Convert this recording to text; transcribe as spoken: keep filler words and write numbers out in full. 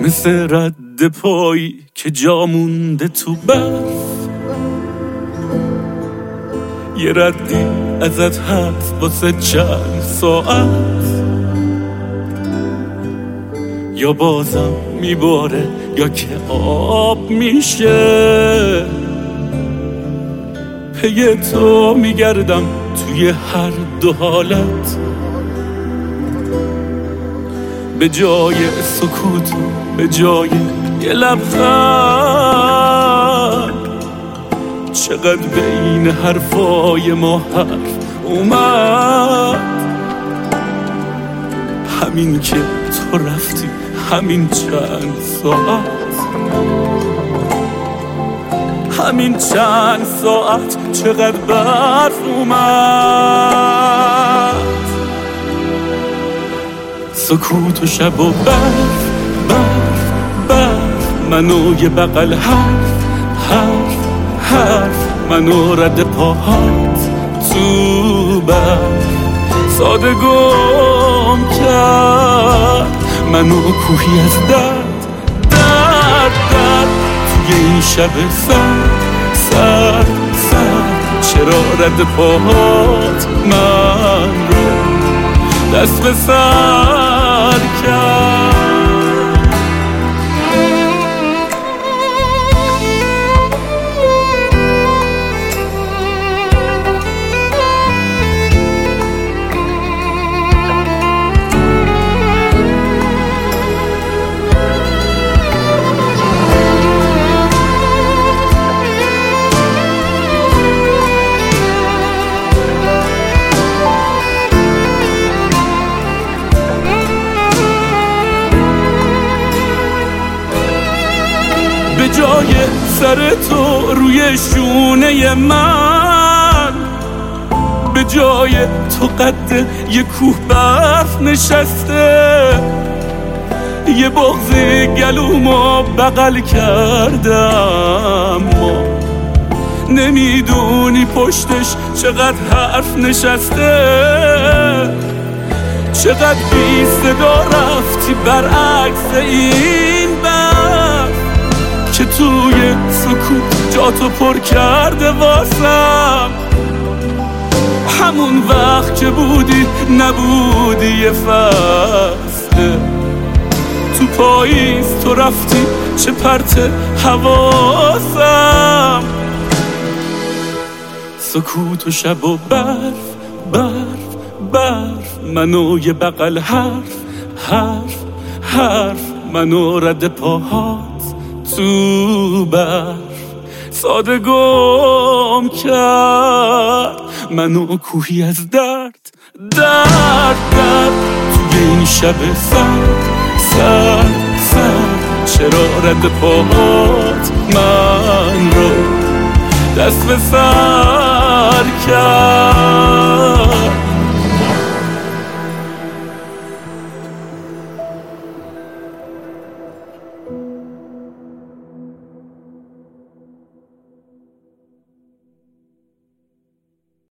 مثل رد پایی که جا مونده تو برف. یه ردی ازت هست واسه چند ساعت، یا بازم میباره یا که آب میشه. پی تو میگردم توی هر دو حالت، به جای سکوت به جای یه لبخند. چقدر بین حرفای ما حرف اومد، همین که تو رفتی همین چند ساعت، همین چند ساعت چقدر برف اومد. سکوت و شب و برف برف برف، منو یه بغل حرف حرف حرف، منو رد پاهات تو برف. ساده گم کرد منو کوهی از درد درد درد، توی این شب سرد سرد سرد. چرا رد پاهات من رو دست به سر کرد؟ به جای سر تو روی شونه من، به جای تو قد یه کوه برف نشسته. یه بغض گلومو بغل کردم، ما نمیدونی پشتش چقدر حرف نشسته. چقدر بی صدا رفتی برعکس این برف که توی سکوت جاتو پر کرده واسم. همون وقت که بودی نبودی یه فصله، تو پاییز تو رفتی چه پرت حواسم. سکوت و شب و برف برف برف، منو یه بغل حرف حرف حرف، منو رد پاهات تو برف. ساده گم کرد منو کوهی از درد درد درد، توی این شب سرد سرد سرد. چرا رد پاهات من رو دست به سر کرد؟